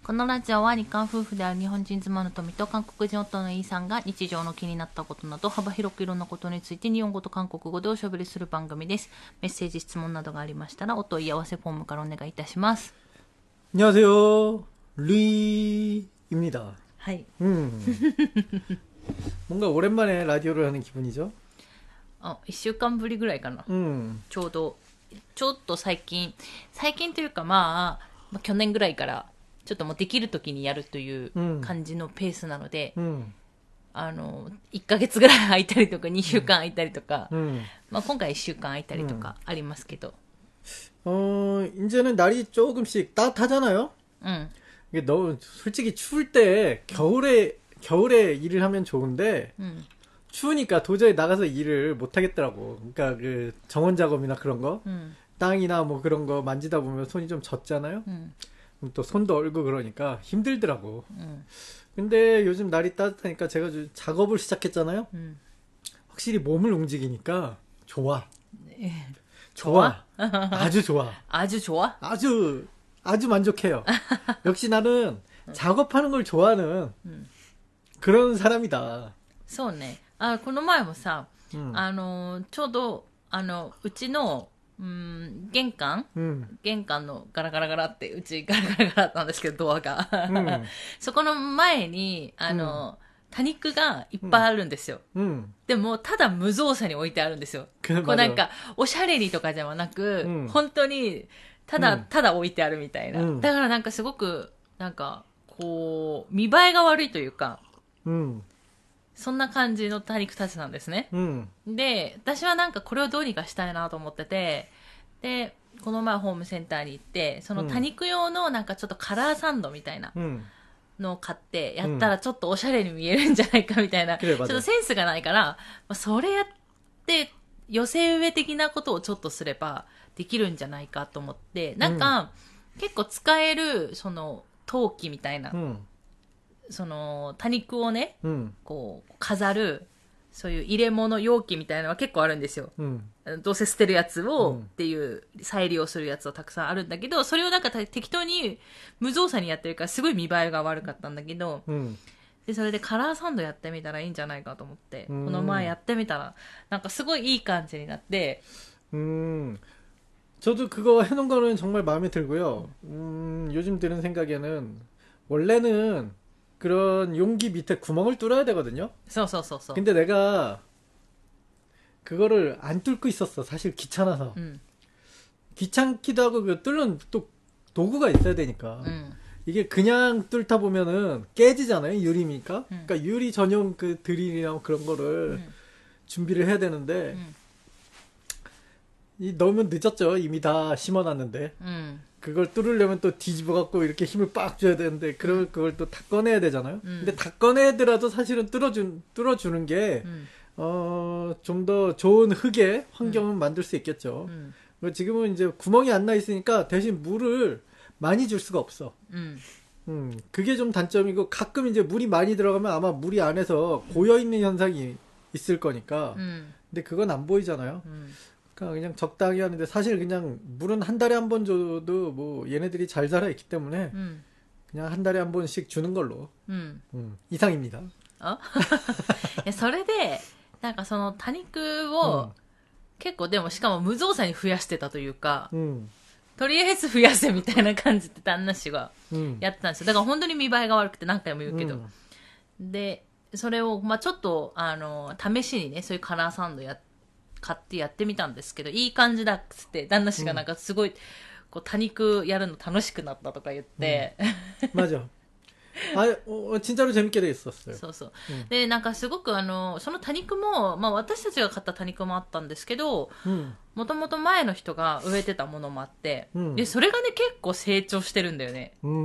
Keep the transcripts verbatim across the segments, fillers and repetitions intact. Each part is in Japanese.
このラジオは日韓夫婦である日本人妻の富と韓国人夫のイーさんが日常の気になったことなど幅広くいろんなことについて日本語と韓国語でおしゃべりする番組です。メッセージ質問などがありましたらお問い合わせフォームからお願いいたします。 안녕하세요 루이입니다. 하이. 음. 뭔가 오랜만에 라디오를 하는 기분이죠? 어, いっしゅうかんぶりぐらいかな。 음. ちょうどちょっと最近最近というかまあ、まあ、去年ぐらいからちょっともうできる時にやるという感じのペースなので、 うん、 あのいっかげつぐらい空いたりとかにしゅうかん空いたりとか、 うんまあ、今回いっしゅうかん空いたりとかありますけど、 うん、어 이제는 날이 조금씩 따뜻하잖아요. 응. 이게 너무 솔직히 추울 때 겨울에 겨울에 일을 하면 좋은데 응. 추우니까 도저히 나가서 일을 못 하겠더라고. 그러니까 그 정원 작업이나 그런 거, 응. 땅이나 뭐 그런 거 만지다 보면 손이 좀 젖잖아요. 응. 또 손도 얼고 그러니까 힘들더라고. 응. 근데 요즘 날이 따뜻하니까 제가 작업을 시작했잖아요. 응. 확실히 몸을 움직이니까 좋아. 네. 좋아. 아주 좋아. 아주 좋아? 아주 아주 만족해요. 역시 나는 작업하는 걸 좋아하는 응. 그런 사람이다. そうね。あ、この前もさ、 うん、 あのちょうどあのうちのうん、玄関、 うん、 玄関のガラガラガラって、うちガラガラガラだったんですけど、ドアが。 うん、 そこの前に、あの、うん、多肉がいっぱいあるんですよ。 うん、 でも、ただ無造作に置いてあるんですよ。こうなんか、おしゃれにとかではなく、うん、本当に、ただ、うん、ただ置いてあるみたいな。うん、だからなんかすごく、なんか、こう、見栄えが悪いというか、 うん、 そんな感じの多肉たちなんですね、 うん、 で私はなんかこれをどうにかしたいなと思ってて、でこの前ホームセンターに行ってその多肉用のなんかちょっとカラーサンドみたいなのを買ってやったらちょっとおしゃれに見えるんじゃないかみたいな、うん、ちょっとセンスがないから、まあ、それやって寄せ植え的なことをちょっとすればできるんじゃないかと思って、なんか、うん、結構使えるその陶器みたいな、うんその多肉をね、うん、こう飾るそういう入れ物容器みたいなのは結構あるんですよ、うん、どうせ捨てるやつを、うん、っていう再利用するやつはたくさんあるんだけど、それをなんか適当に無造作にやってるからすごい見栄えが悪かったんだけど、うん、でそれでカラーサンドやってみたらいいんじゃないかと思って、うん、この前やってみたらなんかすごいいい感じになって、 うん、저도 그거 해놓은 거는 정말 마음에 들고요. 음, 요즘 드는 생각에는 원래는 그런 용기 밑에 구멍을 뚫어야 되거든요. 써써써써. 근데 내가 그거를 안 뚫고 있었어. 사실 귀찮아서. 음. 귀찮기도 하고 그 뚫는 또 도구가 있어야 되니까. 음. 이게 그냥 뚫다 보면은 깨지잖아요. 유리니까. 음. 그러니까 유리 전용 그 드릴이나 그런 거를 음. 준비를 해야 되는데 음. 이 너무 늦었죠. 이미 다 심어놨는데. 음. 그걸 뚫으려면 또 뒤집어갖고 이렇게 힘을 빡 줘야 되는데, 그걸, 그걸 또 다 꺼내야 되잖아요? 음. 근데 다 꺼내더라도 사실은 뚫어준, 뚫어주는 게, 음. 어, 좀 더 좋은 흙의 환경을 음. 만들 수 있겠죠. 음. 지금은 이제 구멍이 안 나 있으니까 대신 물을 많이 줄 수가 없어. 음. 음, 그게 좀 단점이고, 가끔 이제 물이 많이 들어가면 아마 물이 안에서 고여있는 현상이 있을 거니까, 음. 근데 그건 안 보이잖아요? 음. 그냥 적당히 하는데 사실 그냥 물은 한 달에 한 번 줘도 뭐 얘네들이 잘 자라 있기 때문에 음. 그냥 한 달에 한 번씩 주는 걸로 음. 음, 이상입니다. 어? それでなんかその多肉を結構でもしかも無造作に増やしてたというか、うん、とりあえず増やせみたいな感じで旦那氏がやってたんですよ。だから本当に見栄えが悪くて何回も言うけど、うん、でそれをまあちょっとあの試しにねそういうカラーサンドやって買ってやってみたんですけどいい感じだっつって旦那氏がなんかすごい、うん、こう多肉やるの楽しくなったとか言って、 うん、맞아あ、진짜로 재밌게 돼 있었어요。 そうそう、うん、でなんかすごくあのその多肉も、まあ、私たちが買った多肉もあったんですけどもともと前の人が植えてたものもあって、うん、でそれがね結構成長してるんだよね、うん、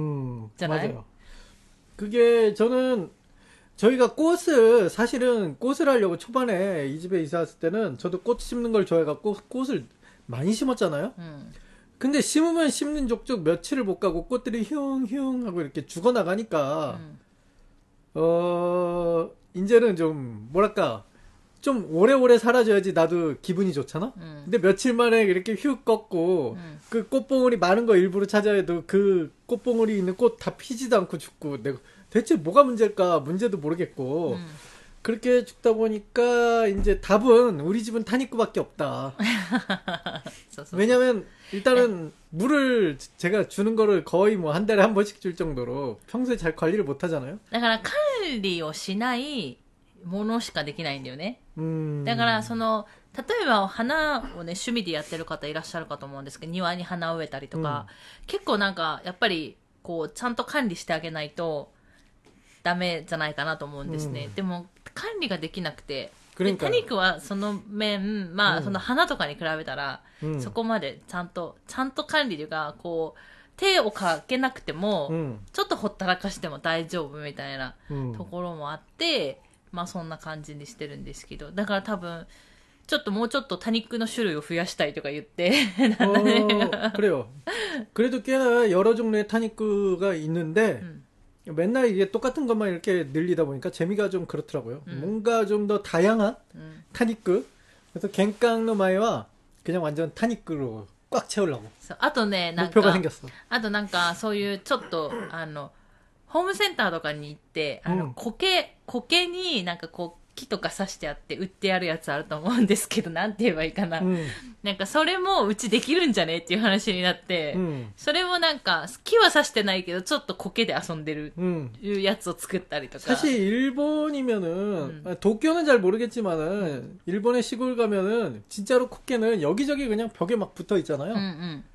じゃない？ 그게 저는 저희가 꽃을 사실은 꽃을 하려고 초반에 이 집에 이사 왔을 때는 저도 꽃 심는 걸 좋아해갖고 꽃을 많이 심었잖아요. 음. 근데 심으면 심는 족족 며칠을 못 가고 꽃들이 휘웅휘웅 하고 이렇게 죽어나가니까 음. 어 이제는 좀 뭐랄까 좀 오래오래 사라져야지 나도 기분이 좋잖아? 음. 근데 며칠 만에 이렇게 휙 꺾고, 음. 그 꽃봉오리 많은 거 일부러 찾아야 해도 그 꽃봉오리 있는 꽃 다 피지도 않고 죽고, 내가 대체 뭐가 문제일까? 문제도 모르겠고, 음. 그렇게 죽다 보니까 이제 답은 우리 집은 타니꾸밖에 없다. 왜냐면 일단은 물을 제가 주는 거를 거의 뭐 한 달에 한 번씩 줄 정도로 평소에 잘 관리를 못 하잖아요. だから管理をしないものしかできないんだよね。だからその例えば花をね趣味でやってる方いらっしゃるかと思うんですけど、庭に花を植えたりとか、うん、結構なんかやっぱりこうちゃんと管理してあげないとダメじゃないかなと思うんですね。うん、でも管理ができなくて、でタニクはその面、まあ、うん、その花とかに比べたら、うん、そこまでちゃんとちゃんと管理がこう手をかけなくても、うん、ちょっとほったらかしても大丈夫みたいなところもあって、まあそんな感じにしてるんですけど、だから多分ちょっともうちょっと多肉の種類を増やしたいとか言って 어그래요 그래도 꽤나 여러 종류의 타니크가 있는데 음. 맨날 이게 똑같은 것만 이렇게 늘리다 보니까 재미가 좀 그렇더라고요. 음. 뭔가 좀 더 다양한 음. 타니크. 그래서 갱깡노 마이와 그냥 완전 타니크로 꽉 채우려고. 목표가 생겼어. あとなんかそういうちょっとあのホームセンターとかに行ってあの苔苔になんかこう木とか刺してあって売ってあるやつあると思うんですけど、なんて言えばいいかな、うん、なんかそれもうちできるんじゃねっていう話になって、うん、それもなんか木は刺してないけどちょっと苔で遊んでるいうやつを作ったりとか。 사실 일본이면은 음. 도쿄는 잘 모르겠지만은 일본의 시골 가면은 진짜로 코끼는 여기저기 그냥 벽에 막 붙어 있잖아요. 음, 음.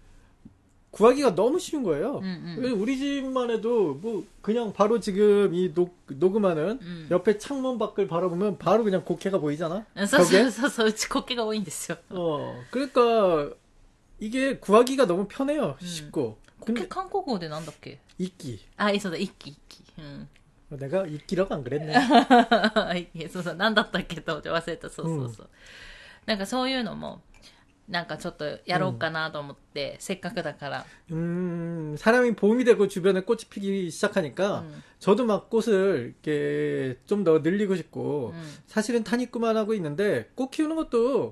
구하기가 너무 쉬운 거예요. 음, 음. 우리 집만 해도 뭐 그냥 바로 지금 이 녹, 녹음하는 음. 옆에 창문 밖을 바라보면 바로 그냥 고개가 보이잖아. 벽에. 고개가 보이는데요. 어, 그러니까 이게 구하기가 너무 편해요. 음. 쉽고. 고개 한국어로 뭔다っけ? 이끼. 아, 있었다. 이끼, 이끼. 음. 내가 이끼라고 안 그랬네. そうそう、なんだったっけと忘れた。そうそうそう。なんかそういうのもなんかちょっとやろうかなと思って、 음. せっかくだから. 음, 사람이 봄이 되고 주변에 꽃이 피기 시작하니까 음. 저도 막 꽃을 이렇게 좀 더 늘리고 싶고 음. 사실은 타니꾸만 하고 있는데 꽃 키우는 것도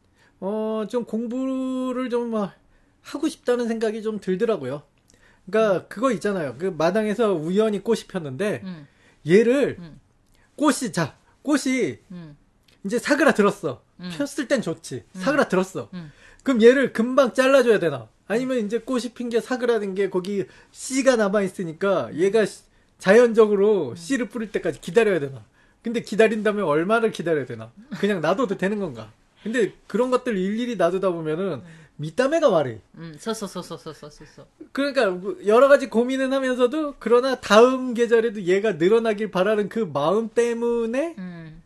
어, 좀 공부를 좀 하고 싶다는 생각이 좀 들더라고요. 그러니까 음. 그거 있잖아요. 그 마당에서 우연히 꽃이 폈는데 음. 얘를 음. 꽃이 자 꽃이 음. 이제 사그라들었어. 음. 폈을 땐 좋지. 음. 사그라들었어. 음. 그럼 얘를 금방 잘라줘야 되나? 아니면 이제 꽃이 핀 게 사그라든 게 거기 씨가 남아있으니까 얘가 자연적으로 음. 씨를 뿌릴 때까지 기다려야 되나? 근데 기다린다면 얼마를 기다려야 되나? 그냥 놔둬도 되는 건가? 근데 그런 것들 일일이 놔두다 보면은 밑담회가 말해. 음, 소소소소소소소. 그러니까 여러 가지 고민은 하면서도 그러나 다음 계절에도 얘가 늘어나길 바라는 그 마음 때문에 음.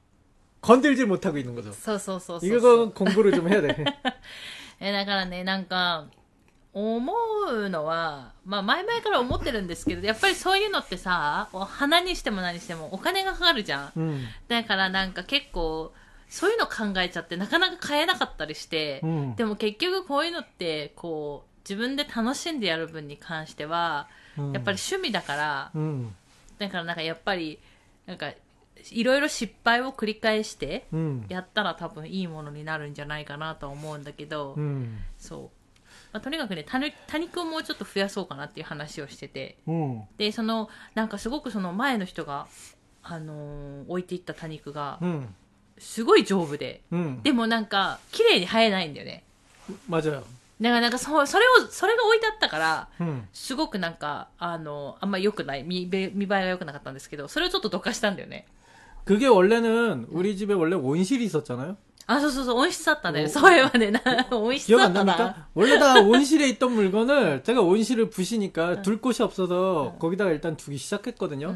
건들질 못하고 있는 거죠. そうそうそうそう。 이거 공부를 좀 해야 돼. え、だからね、なんか思うのは、まあ前々から思ってるんですけど、やっぱりそういうのってさ、花にしても何してもお金がかかるじゃん。うん、だからなんか結構そういうの考えちゃってなかなか買えなかったりして、うん、でも結局こういうのってこう自分で楽しんでやる分に関しては、うん、やっぱり趣味だから、うん、だからなんかやっぱりなんかいろいろ失敗を繰り返してやったら多分いいものになるんじゃないかなと思うんだけど、うん、そう、まあ、とにかくね多肉をもうちょっと増やそうかなっていう話をしてて、うん、でそのなんかすごくその前の人が、あのー、置いていった多肉がすごい丈夫で、うん、でもなんか綺麗に生えないんだよね。 맞아요。 だからなんか そ, それをそれが置いてあったから、うん、すごくなんかあのあんまり良くない 見, 見栄えが良くなかったんですけど、それをちょっとどかしたんだよね。 그게 원래는 우리 집에 원래 온실이 있었잖아요. 아, そうそうそう、温室だったね。そういえばね、温室だったな。 기억 안 납니까? 원래 다 온실에 있던 물건을 제가 온실을 부시니까 둘 곳이 없어서 거기다가 일단 두기 시작했거든요.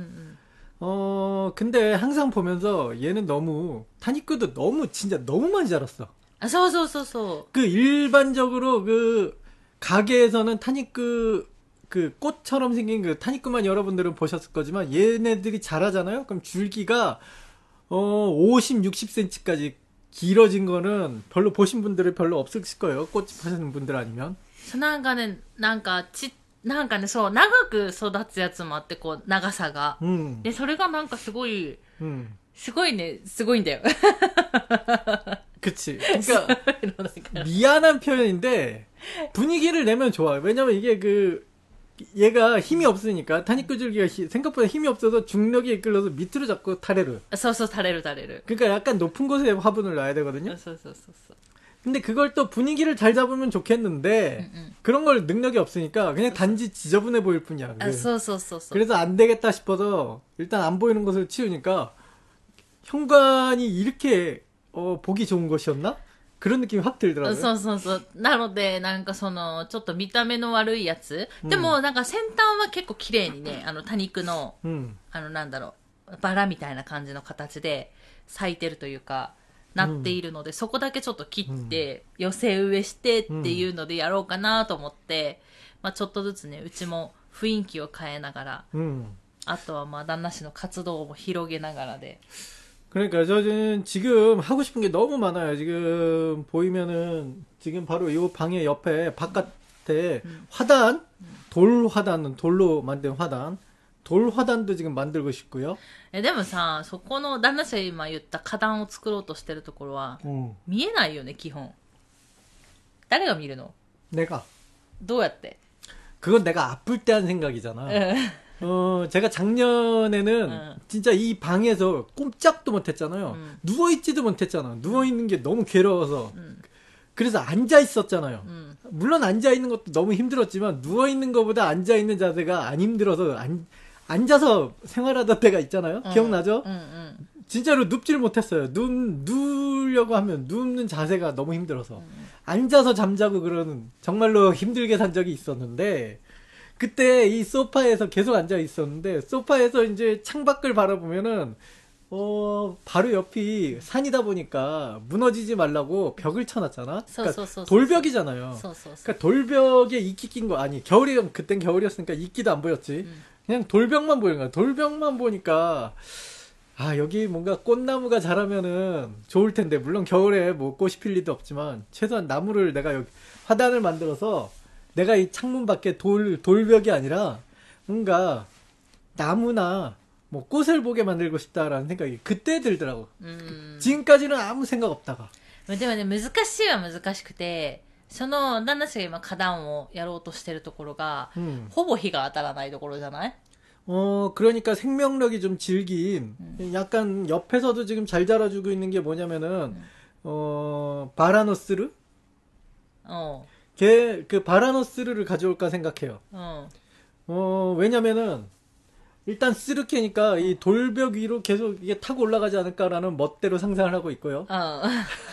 어, 근데 항상 보면서 얘는 너무 타니크도 너무 진짜 너무 많이 자랐어. 아, そうそうそうそう。 그 일반적으로 그 가게에서는 타니크 그 꽃처럼 생긴 그 타니크만 여러분들은 보셨을 거지만 얘네들이 자라잖아요. 그럼 줄기가 어 오십, 육십 센티미터까지 길어진 거는 별로 보신 분들은 별로 없을 거예요. 꽃 파시는 분들 아니면. なんかね、なんかちなんかね、そう長く育つやつもあってこう長さが、うん、でそれがなんかすごい、うん、 すごいね、すごいんだよ。 그치. 그러니까 미안한 표현인데 분위기를 내면 좋아. 왜냐면 이게 그 얘가 힘이 없으니까 타니쿠줄기가 생각보다 힘이 없어서 중력이 이끌려서 밑으로 자꾸 타레르. そうそう、タレルタレル。 그러니까 약간 높은 곳에 화분을 놔야 되거든요. そうそうそうそう。 근데 그걸 또 분위기를 잘 잡으면 좋겠는데 응, 응. 그런 걸 능력이 없으니까 그냥 단지 지저분해 보일 뿐이야. 아, 소소소소. 그래서 안 되겠다 싶어서 일단 안 보이는 것을 치우니까 현관이 이렇게 어, 보기 좋은 것이었나? 그런 느낌이 확 들더라고요. そうそうそう。なので、なんかその、ちょっと見た目の悪いやつ。でも、なんか先端は結構綺麗にね、あの多肉の、うん、あのなんだろう、バラみたいな感じの形で咲いてるというか、なっているので、うん、そこだけちょっと切って、うん、寄せ植えしてっていうのでやろうかなと思って、うん、まあちょっとずつね、うちも雰囲気を変えながら、うん、あとはまあ旦那氏の活動も広げながらで。 그러니까 저는 지금 하고 싶은 게 너무 많아요. 지금 보이면은 지금 바로 이 방의 옆에 바깥에 음. 화단, 돌 화단은 돌로 만든 화단, 돌 화단도 지금 만들고 싶고요. でもさ、そこの旦那氏が今言った花壇を作ろうとしてるところは見えないよね、基本。誰が見るの? 내가. どうやって? 그건 내가 아플 때 한 생각이잖아. 어, 제가 작년에는 응. 진짜 이 방에서 꼼짝도 못했잖아요. 응. 누워있지도 못했잖아. 누워있는 게 너무 괴로워서. 응. 그래서 앉아있었잖아요. 응. 물론 앉아있는 것도 너무 힘들었지만 누워있는 것보다 앉아있는 자세가 안 힘들어서 안, 앉아서 생활하던 때가 있잖아요. 응. 기억나죠? 응, 응. 진짜로 눕지를 못했어요. 눕, 누우려고 하면 눕는 자세가 너무 힘들어서. 응. 앉아서 잠자고 그러는 정말로 힘들게 산 적이 있었는데 그때 이 소파에서 계속 앉아 있었는데 소파에서 이제 창밖을 바라보면은 어 바로 옆이 산이다 보니까 무너지지 말라고 벽을 쳐놨잖아. 그러니까 돌벽이잖아요. 그러니까 돌벽에 이끼 낀 거 아니 겨울이 그땐 겨울이었으니까 이끼도 안 보였지. 그냥 돌벽만 보이는 거야. 돌벽만 보니까 아 여기 뭔가 꽃나무가 자라면은 좋을 텐데 물론 겨울에 뭐 꽃이 필 리도 없지만 최소한 나무를 내가 여기 화단을 만들어서 내가 이 창문 밖에 돌, 돌벽이 아니라 뭔가 나무나 뭐 꽃을 보게 만들고 싶다라는 생각이 그때 들더라고. 음. 지금까지는 아무 생각 없다가. でもね、難しいは難しくて、その旦那氏が今花壇をやろうとしてるところが、음. ほぼ日が当たらないところじゃない? 어, 그러니까 생명력이 좀 질긴, 음. 약간 옆에서도 지금 잘 자라주고 있는 게 뭐냐면은, 음. 어, 바라노스르? 어. 걔, 그, 바라노스르를 가져올까 생각해요. 어. 어, 왜냐면은, 일단 스르케니까 이 돌벽 위로 계속 이게 타고 올라가지 않을까라는 멋대로 상상을 하고 있고요. 어.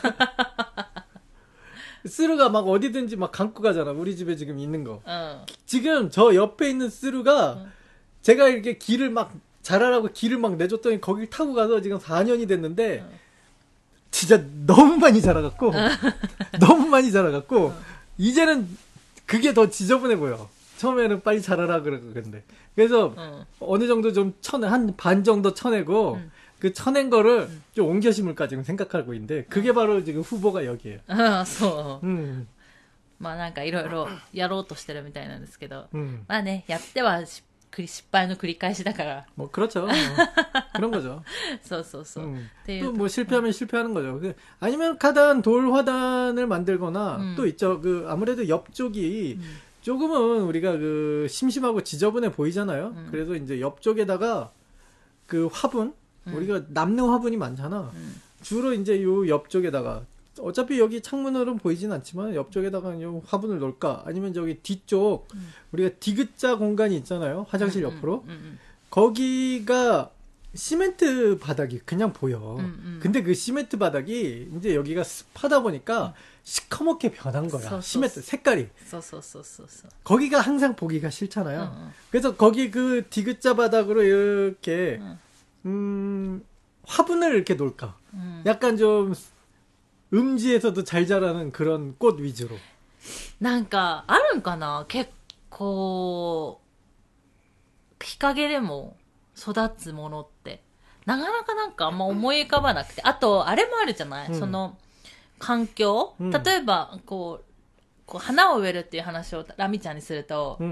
스르가 막 어디든지 막 감고 가잖아. 우리 집에 지금 있는 거. 어. 지금 저 옆에 있는 스르가 어. 제가 이렇게 길을 막 자라라고 길을 막 내줬더니 거길 타고 가서 지금 사 년이 됐는데 어. 진짜 너무 많이 자라갖고 어. 너무 많이 자라갖고 어. 이제는 그게 더 지저분해 보여. 처음에는 빨리 자라라 그러는데. 그래서 어. 어느 정도 좀 쳐내, 한 반 정도 쳐내고 음. 그 쳐낸 거를 음. 좀 옮겨 심을까 지금 생각하고 있는데 그게 바로 지금 후보가 여기에요. 아, そう。 음. まあなんかいろいろやろうとしてるみたいなんですけど、まあね、やっては失敗の繰り返しだから。 뭐 그렇죠. 뭐. 그런 거죠. そうそうそう。 음. 또 뭐 실패하면 실패하는 거죠. 아니면 화단, 돌 화단을 만들거나 음. 또 있죠. 그 아무래도 옆쪽이 음. 조금은 우리가 그 심심하고 지저분해 보이잖아요. 음. 그래서 이제 옆쪽에다가 그 화분, 음. 우리가 남는 화분이 많잖아. 음. 주로 이제 요 옆쪽에다가 어차피 여기 창문으로는 보이진 않지만 옆쪽에다가 요 화분을 놓을까? 아니면 저기 뒤쪽 음. 우리가 디귿자 공간이 있잖아요. 화장실 음, 옆으로. 음, 음, 음. 거기가 시멘트 바닥이 그냥 보여. 음, 음. 근데 그 시멘트 바닥이 이제 여기가 습하다 보니까 음. 시커멓게 변한 거야. 소, 시멘트 색깔이. 소, 소, 소, 소, 소. 거기가 항상 보기가 싫잖아요. 어, 어. 그래서 거기 그 디귿자 바닥으로 이렇게 어. 음, 화분을 이렇게 놓을까. 음. 약간 좀 음지에서도 잘 자라는 그런 꽃 위주로. なんかあるんかな結構日陰でも育つものってなかなかなんかあんま思い浮かばなくて、あとあれもあるじゃない、うん、その環境、うん、例えばこうこう花を植えるっていう話をラミちゃんにすると、うん、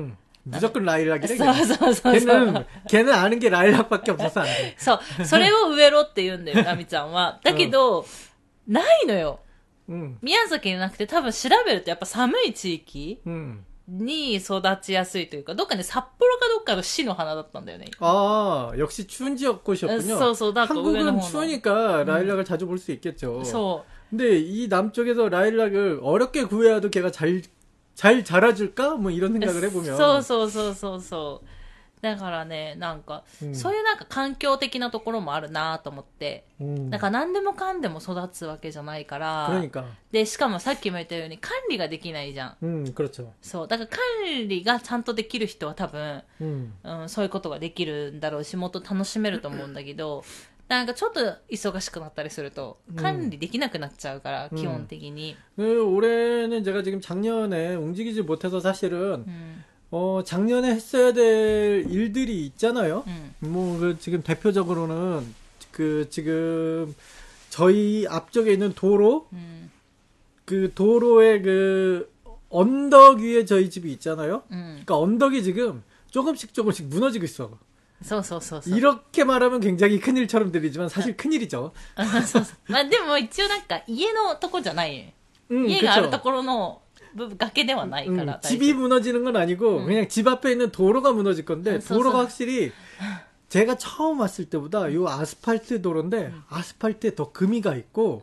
무조건 라일락이래. そうそうそうそう。 걔는, 걔는 아는 게 라일락밖에 없어서 안 돼. そう。それを植えろって言うんだよ、ナミちゃんは。だけど、ないのよ。 うん。 宮崎になくて多分調べるとやっぱ寒い地域うん。 に育ちやすいというか、どっかね、札幌かどっかの市の花だったんだよね。 아, 역시 추운 지역 곳이었군요. そうそう、だと上の 한국은 方の。 추우니까 라일락을 자주 볼 수 있겠죠. そう。 근데 이 남쪽에서 라일락을 어렵게 구해야도 걔가 잘, 잘 자라줄까? 뭐 이런 생각을 해보면. そうそうそうそうそう。だからね、なんか、 うん、 そういうなんか環境的なところもあるなと思って。 うん、 だから何でもかんでも育つわけじゃないから。 그러니까。 で、しかもさっきも言ったように管理ができないじゃん。 うん、그렇죠。 そう。だから管理がちゃんとできる人は多分、 うん、 うん、そういうことができるんだろうし、もっと楽しめると思うんだけど、なんかちょっと忙しくなったりすると管理できなくなっちゃうから、うん、基本的に。 네, 올해는 제가 지금 작년에 움직이지 못해서 사실은 음. 어, 작년에 했어야 될 일들이 있잖아요. 음. 뭐, 그, 지금 대표적으로는 그, 지금 저희 앞쪽에 있는 도로, 음. 그 도로의 그 언덕 위에 저희 집이 있잖아요. 음. 그러니까 언덕이 지금 조금씩 조금씩 무너지고 있어. そうそうそうそう。 이렇게 말하면 굉장히 큰일처럼 들리지만 사실 큰일이죠. そうそう。まあでも一応なんか家のとこじゃない。 음, 家があるところの崖ではないから。 음, 집이 무너지는 건 아니고 음. 그냥 집 앞에 있는 도로가 무너질 건데 도로가 확실히 제가 처음 왔을 때보다 요 아스팔트 도로인데 아스팔트에 더 금이가 있고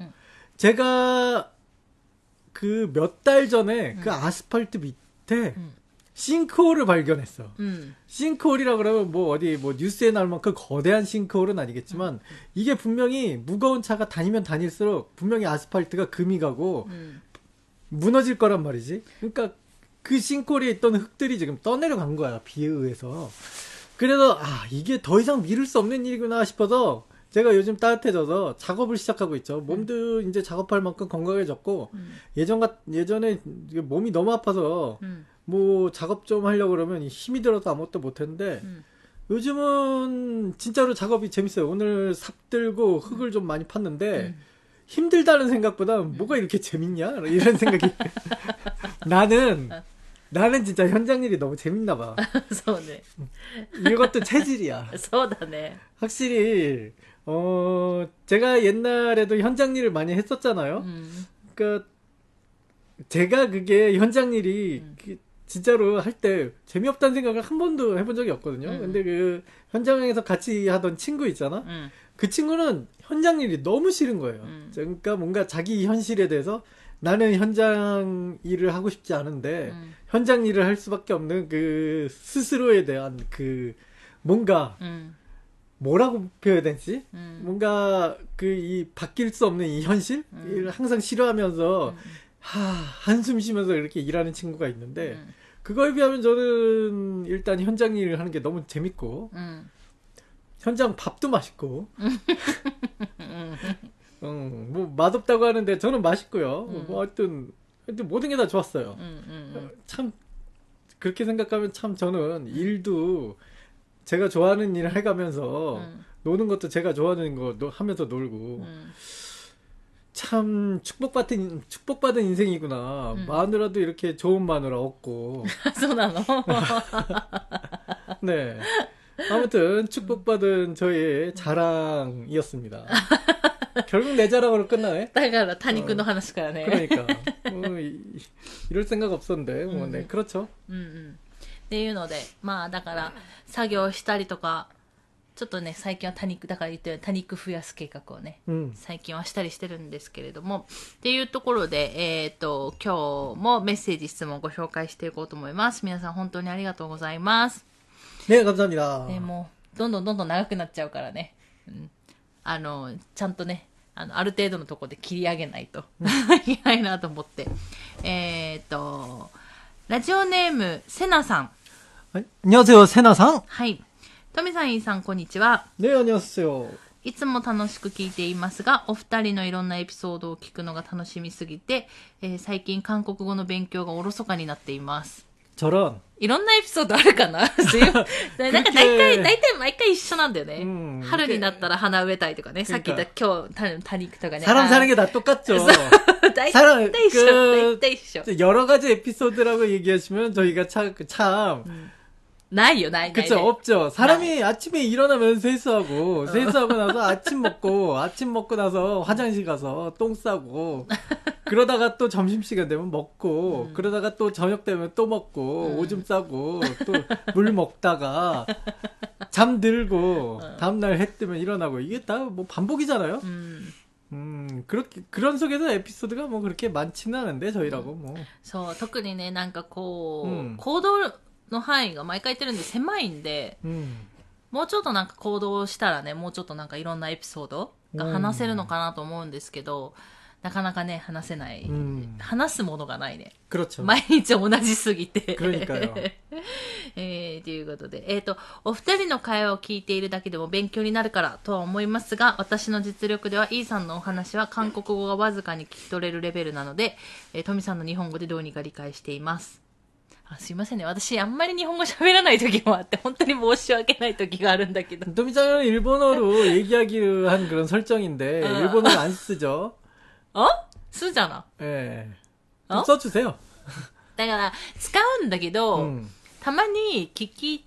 제가 그 몇 달 전에 그 아스팔트 밑에 싱크홀을 발견했어. 음. 싱크홀이라 그러면 뭐 어디 뭐 뉴스에 나올 만큼 거대한 싱크홀은 아니겠지만 음. 이게 분명히 무거운 차가 다니면 다닐수록 분명히 아스팔트가 금이 가고 음. 무너질 거란 말이지. 그러니까 그 싱크홀에 있던 흙들이 지금 떠내려간 거야, 비에 의해서. 그래서 아, 이게 더 이상 미룰 수 없는 일이구나 싶어서 제가 요즘 따뜻해져서 작업을 시작하고 있죠. 몸도 음. 이제 작업할 만큼 건강해졌고 음. 예전 같 예전에 몸이 너무 아파서 음. 뭐 작업 좀 하려고 그러면 힘이 들어서 아무것도 못했는데 음. 요즘은 진짜로 작업이 재밌어요. 오늘 삽 들고 흙을 좀 많이 팠는데 음. 힘들다는 생각보다 음. 뭐가 이렇게 재밌냐? 이런 생각이 나는 나는 진짜 현장 일이 너무 재밌나 봐. そうね. 이것도 체질이야. そうだね. 확실히 어 제가 옛날에도 현장 일을 많이 했었잖아요. 음. 그러니까 제가 그게 현장 일이 음. 그 진짜로 할 때 재미없다는 생각을 한 번도 해본 적이 없거든요. 음. 근데 그 현장에서 같이 하던 친구 있잖아. 음. 그 친구는 현장 일이 너무 싫은 거예요. 음. 그러니까 뭔가 자기 현실에 대해서 나는 현장 일을 하고 싶지 않은데 음. 현장 일을 할 수밖에 없는 그 스스로에 대한 그 뭔가 음. 뭐라고 표현해야 되지? 음. 뭔가 그 이 바뀔 수 없는 이 현실? 음. 항상 싫어하면서 음. 하, 한숨 쉬면서 이렇게 일하는 친구가 있는데 음. 그거에 비하면 저는 일단 현장 일을 하는 게 너무 재밌고 음. 현장 밥도 맛있고 음, 뭐 맛없다고 하는데 저는 맛있고요. 음. 뭐 하여튼, 하여튼 모든 게 다 좋았어요. 음, 음, 음. 참 그렇게 생각하면 참 저는 일도 제가 좋아하는 일을 해가면서 음. 노는 것도 제가 좋아하는 거 하면서 놀고 음. 참 축복받은 축복받은 인생이구나. 음. 마누라도 이렇게 좋은 마누라 없고. そうなの? 네. 아무튼 축복받은 저의 자랑이었습니다. 결국 내 자랑으로 끝나네. だから多肉の話からね. 그러니까 뭐, 이, 이럴 생각 없었는데 뭐, 네, 그렇죠. うんうん。っていうので、まあだから作業したりとか。ちょっとね、最近は多肉、だから言ったように多肉増やす計画をね、うん、最近はしたりしてるんですけれども、っていうところで、えっと、今日もメッセージ、質問をご紹介していこうと思います。皆さん本当にありがとうございます。 ね、감사합니다。 ね、もう、どんどんどんどん長くなっちゃうからね、うん、あの、ちゃんとね、あの、ある程度のところで切り上げないといけないなと思って。えっと、ラジオネーム、セナさん。 안녕하세요、セナさん。 はい。トミさん、イーさん、こんにちは。 ね、안녕하세요。 いつも楽しく聞いていますが、お二人のいろんなエピソードを聞くのが楽しみすぎて、えー、最近韓国語の勉強がおろそかになっています。 저런。 いろんなエピソードあるかななんか大体、大体毎回一緒なんだよね。うん、春になったら花植えたいとかね。さっき言った今日、多肉とかね。 사람 사는 게 다 똑같죠. 大体一緒。大体一緒。 여러 가지 에피소드라고 얘기하시면 저희가 참, 참, 음. 나이よ, 나이, 그쵸, 나이. 없죠. 사람이 나이. 아침에 일어나면 세수하고, 세수하고 나서 아침 먹고, 아침 먹고 나서 화장실 가서 똥 싸고, 그러다가 또 점심시간 되면 먹고, 음. 그러다가 또 저녁 되면 또 먹고, 음. 오줌 싸고, 또 물 먹다가, 잠들고, 어. 다음날 해 뜨면 일어나고, 이게 다 뭐 반복이잖아요? 음. 음, 그렇게, 그런 속에서 에피소드가 뭐 그렇게 많지는 않은데, 저희라고 뭐. そう、特にね、なんかこう、行動の範囲が毎回言ってるんで狭いんで、うん、もうちょっとなんか行動したらね、もうちょっとなんかいろんなエピソードが話せるのかなと思うんですけど、なかなかね、話せない。うん、話すものがないね。毎日同じすぎて。えー、ということで。えっと、お二人の会話を聞いているだけでも勉強になるからとは思いますが、私の実力では、イーさんのお話は韓国語がわずかに聞き取れるレベルなので、えー、トミさんの日本語でどうにか理解しています。あ、すいませんね。私、あんまり日本語喋らない時もあって、本当に申し訳ない時があるんだけど。 トミさんは일본어로 얘기하기를 한 그런 설정인데, 일본어를 안 쓰죠? 어? 쓰잖아. 예. 좀 어? 써주세요. だから、使うんだけど、うん、たまに聞き入って、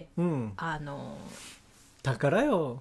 うん、あの、 だからよ。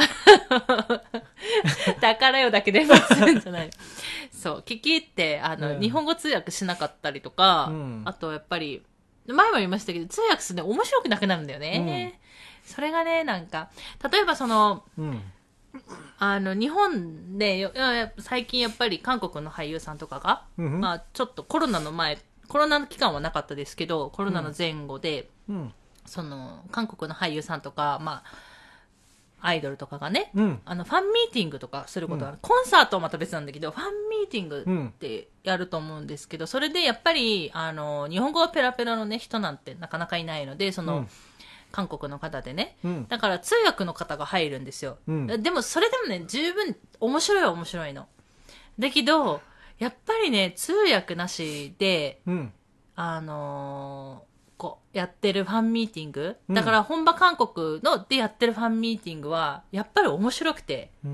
だからよだけでもするんじゃない。そう、聞き入って、あの、うん、日本語通訳しなかったりとか、うん、あとやっぱり、前も言いましたけど、通訳するの面白くなくなるんだよね。うん、それがね、なんか、例えばその、うんあの、日本で、最近やっぱり韓国の俳優さんとかが、うん、まあちょっとコロナの前、コロナの期間はなかったですけど、コロナの前後で、うん、その、韓国の俳優さんとか、まあアイドルとかがね、うん、あの、ファンミーティングとかすることがある、うん。コンサートはまた別なんだけど、ファンミーティングってやると思うんですけど、それでやっぱり、あの、日本語がペラペラのね、人なんてなかなかいないので、その、うん韓国の方でね、うん、だから通訳の方が入るんですよ、うん、でもそれでもね十分面白いは面白いのだけどやっぱりね通訳なしで、うん、あのー、こうやってるファンミーティング、うん、だから本場韓国のでやってるファンミーティングはやっぱり面白くて、うん、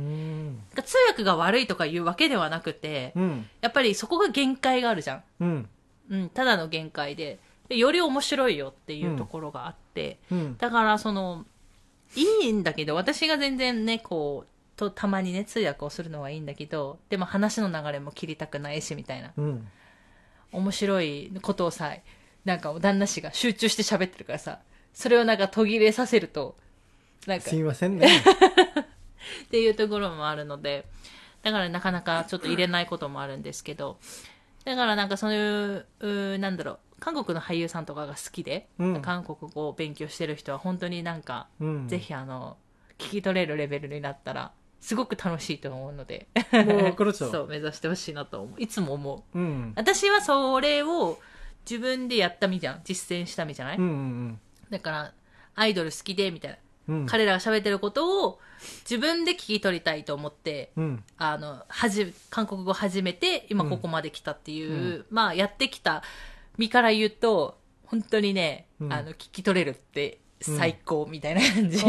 通訳が悪いとかいうわけではなくて、うん、やっぱりそこが限界があるじゃん、うんうん、ただの限界でより面白いよっていうところがあって、うん、だからそのいいんだけど私が全然ねこうとたまにね通訳をするのはいいんだけどでも話の流れも切りたくないしみたいな、うん、面白いことをさなんか旦那氏が集中して喋ってるからさそれをなんか途切れさせるとなんかすいませんねっていうところもあるのでだからなかなかちょっと入れないこともあるんですけどだからなんかそういううなんだろう韓国の俳優さんとかが好きで、うん、韓国語を勉強してる人は本当になんか、うん、ぜひあの聞き取れるレベルになったらすごく楽しいと思うのでそう目指してほしいなと思ういつも思う、うん、私はそれを自分でやったみじゃん実践したみじゃない、うんうんうん、だからアイドル好きでみたいな、うん、彼らが喋ってることを自分で聞き取りたいと思って、うん、あのはじ韓国語始めて今ここまで来たっていう、うん、まあやってきた身から言うと本当にね、うん、あの聞き取れるって最高みたいな感じ。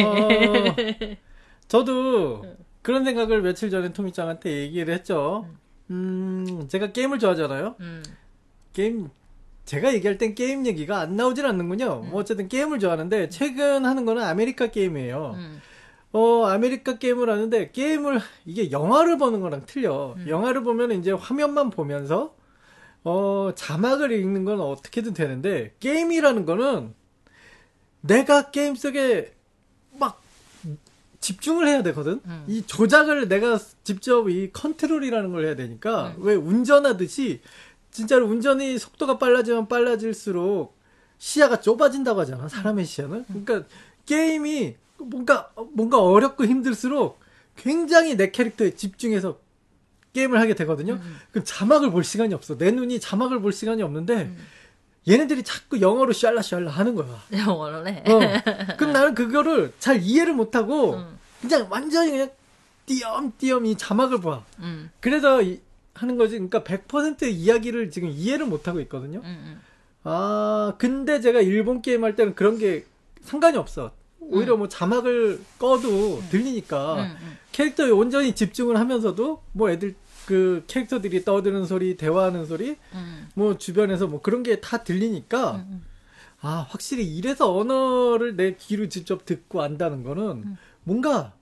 저도 그런 생각을 며칠 전에 토미짱한테 얘기를 했죠. 음, 제가 게임을 좋아하잖아요. 음. 게임 제가 얘기할 땐 게임 얘기가 안 나오질 않는군요. 음. 뭐 어쨌든 게임을 좋아하는데 최근 하는 거는 아메리카 게임이에요. 음. 어, 아메리카 게임을 하는데 게임을 이게 영화를 보는 거랑 틀려. 음. 영화를 보면 이제 화면만 보면서 어, 자막을 읽는 건 어떻게든 되는데, 게임이라는 거는 내가 게임 속에 막 집중을 해야 되거든? 음. 이 조작을 내가 직접 이 컨트롤이라는 걸 해야 되니까, 음. 왜 운전하듯이, 진짜로 운전이 속도가 빨라지면 빨라질수록 시야가 좁아진다고 하잖아, 사람의 시야는. 그러니까 게임이 뭔가, 뭔가 어렵고 힘들수록 굉장히 내 캐릭터에 집중해서 게임을 하게 되거든요. 음. 그럼 자막을 볼 시간이 없어. 내 눈이 자막을 볼 시간이 없는데 음. 얘네들이 자꾸 영어로 샬라샬라 하는 거야. 영어로 해. 어. 그럼 나는 그거를 잘 이해를 못하고 음. 그냥 완전히 그냥 띄엄띄엄 이 자막을 봐. 음. 그래서 이, 하는 거지. 그러니까 백 퍼센트 이야기를 지금 이해를 못하고 있거든요. 음, 음. 아 근데 제가 일본 게임 할 때는 그런 게 상관이 없어. 오히려 음. 뭐 자막을 꺼도 음. 들리니까 음, 음. 캐릭터에 온전히 집중을 하면서도 뭐 애들 그 캐릭터들이 떠드는 소리, 대화하는 소리, 음. 뭐 주변에서 뭐 그런 게 다 들리니까 음. 아, 확실히 이래서 언어를 내 귀로 직접 듣고 안다는 거는 음. 뭔가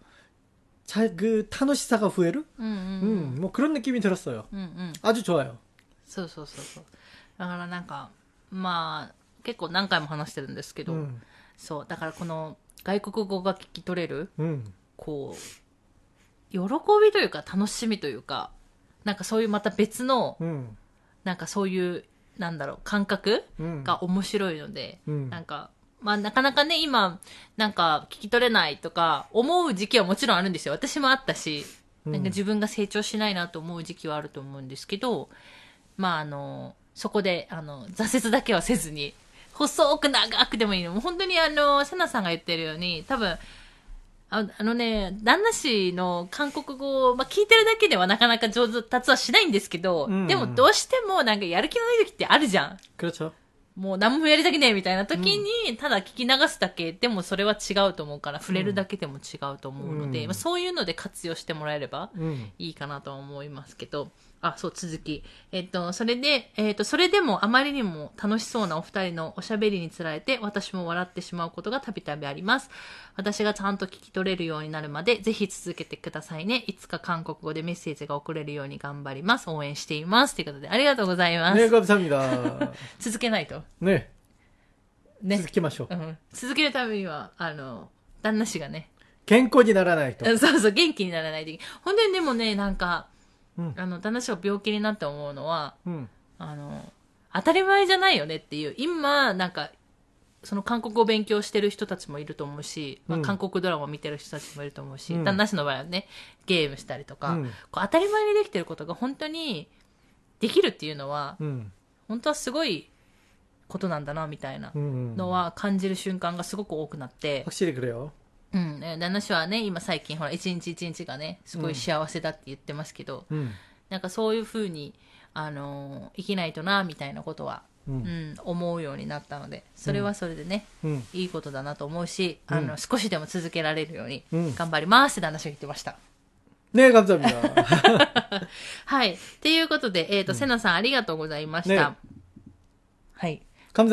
잘 그 타노시사가 후회를? 음, 음, 음, 뭐 그런 느낌이 들었어요. 음, 음. 아주 좋아요. そうそうそうそう。だからなんかまあ結構何回も話してるんですけど、うん、そうだからこの外国語が聞き取れる、うん、こう喜びというか楽しみというか、なんかそういうまた別の、うん、なんかそういうなんだろう感覚が面白いので、うん、なんかまあなかなかね今なんか聞き取れないとか思う時期はもちろんあるんですよ。私もあったし、なんか自分が成長しないなと思う時期はあると思うんですけど、まああのそこであの挫折だけはせずに細く長くでもいいの。もう本当にあのセナさんが言ってるように多分ああのね、旦那氏の韓国語を、まあ、聞いてるだけではなかなか上達はしないんですけど、うんうん、でもどうしてもなんかやる気のない時ってあるじゃん。 그렇죠。 もう何もやりたくねえみたいな時に、ただ聞き流すだけでもそれは違うと思うから、触れるだけでも違うと思うので、うんまあ、そういうので活用してもらえればいいかなとは思いますけど、あ、そう、続き。えっと、それで、えっと、それでもあまりにも楽しそうなお二人のおしゃべりにつられて、私も笑ってしまうことがたびたびあります。私がちゃんと聞き取れるようになるまで、ぜひ続けてくださいね。いつか韓国語でメッセージが送れるように頑張ります。応援しています。ということで、ありがとうございます。 ね、감사합니다。 続けないと。 ね。ね。続けましょう。 うん。続けるためには、あの、旦那氏がね。 健康にならないと。 そうそう、元気にならないと。ほんで、でもね、なんか、うん、あの旦那氏が病気になって思うのは、うん、あの当たり前じゃないよねっていう今なんかその韓国語を勉強してる人たちもいると思うし、うんまあ、韓国ドラマを見てる人たちもいると思うし、うん、旦那氏の場合はねゲームしたりとか、うん、こう当たり前にできてることが本当にできるっていうのは、うん、本当はすごいことなんだなみたいなのは感じる瞬間がすごく多くなって、 확실히 그래요。 うん、旦那氏はね今最近ほら一日一日がねすごい幸せだって言ってますけど、うん、なんかそういう風にあのー、生きないとなみたいなことは、うんうん、思うようになったのでそれはそれでね、うん、いいことだなと思うし、うん、あの少しでも続けられるように頑張りますって旦那氏が言ってました。 ねえ、감사합니다。 はい。っていうことで、えっと、セナさんありがとうございました。ね、はい。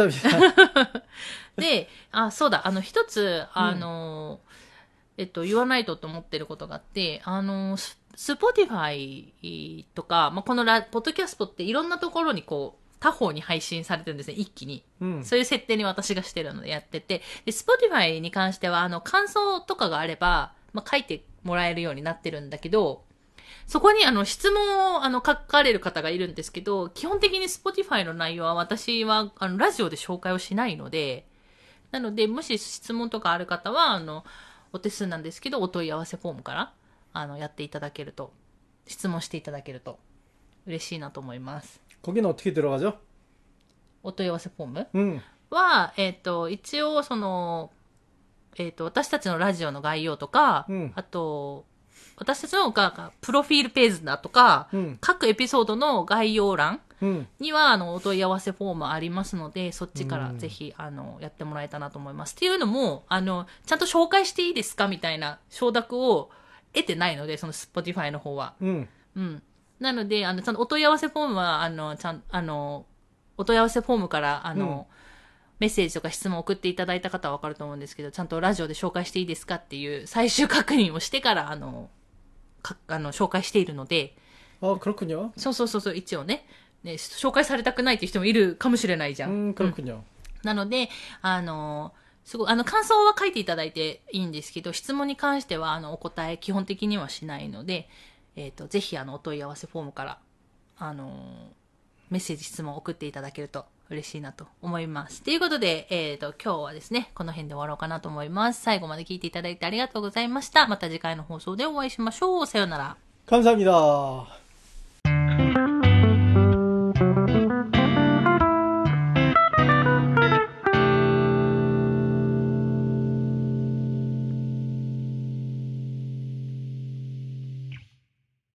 감사합니다。 で、あ、そうだ、あの、一つ、あの、うん、えっと、言わないとと思ってることがあって、あの、スポティファイとか、まあ、このラ、ポッドキャストっていろんなところにこう、他方に配信されてるんですね、一気に。うん、そういう設定に私がしてるのでやってて、で、スポティファイに関しては、あの、感想とかがあれば、まあ、書いてもらえるようになってるんだけど、そこにあの質問をあの書かれる方がいるんですけど、基本的に Spotify の内容は私はあのラジオで紹介をしないので、なのでもし質問とかある方はあのお手数なんですけどお問い合わせフォームからあのやっていただけると、質問していただけると嬉しいなと思います。 거기는어떻게들어가죠？ お問い合わせフォーム、 うん、 はえっと一応そのえっと私たちのラジオの概要とか、うん、あと私たちのがプロフィールページだとか、うん、各エピソードの概要欄には、うん、あのお問い合わせフォームありますので、そっちからぜひ、うん、あのやってもらえたらと思います。っていうのもあのちゃんと紹介していいですかみたいな承諾を得てないので、その Spotify の方は、 うんうん、なのであのちゃんとお問い合わせフォームはあのちゃんあのお問い合わせフォームからあの、うん、メッセージとか質問を送っていただいた方はわかると思うんですけど、ちゃんとラジオで紹介していいですかっていう最終確認をしてからあのあの紹介しているので。 あ、그렇군요。 そうそうそうそう、一応ね、ね、紹介されたくないっていう人もいるかもしれないじゃん。 うん、그렇군요。うん、 なので、あの、すごい、あの、感想は書いていただいていいんですけど、質問に関しては、あの、お答え基本的にはしないので、えっと、ぜひ、あの、お問い合わせフォームから、あの、メッセージ、質問を送っていただけると嬉しいなと思います。ということで、えっと、今日はですね、この辺で終わろうかなと思います。最後まで聞いていただいてありがとうございました。また次回の放送でお会いしましょう。さようなら。 감사합니다。